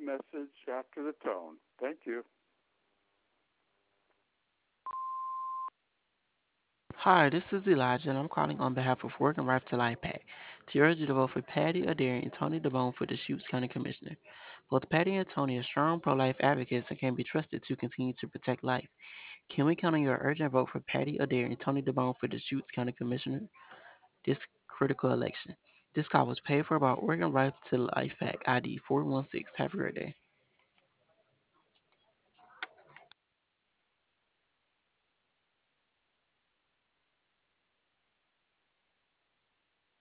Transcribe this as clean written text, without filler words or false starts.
message after the tone. Thank you. Hi, this is Elijah, and I'm calling on behalf of Working Rife to Life PAC to urge you to vote for Patty Adair and Tony DeBone for the Shutes County Commissioner. Both Patty and Tony are strong pro-life advocates and can be trusted to continue to protect life. Can we count on your urgent vote for Patty Adair and Tony DeBone for the Shutes County Commissioner this critical election? This call was paid for by Working Rife to Life PAC ID 416. Have a great day.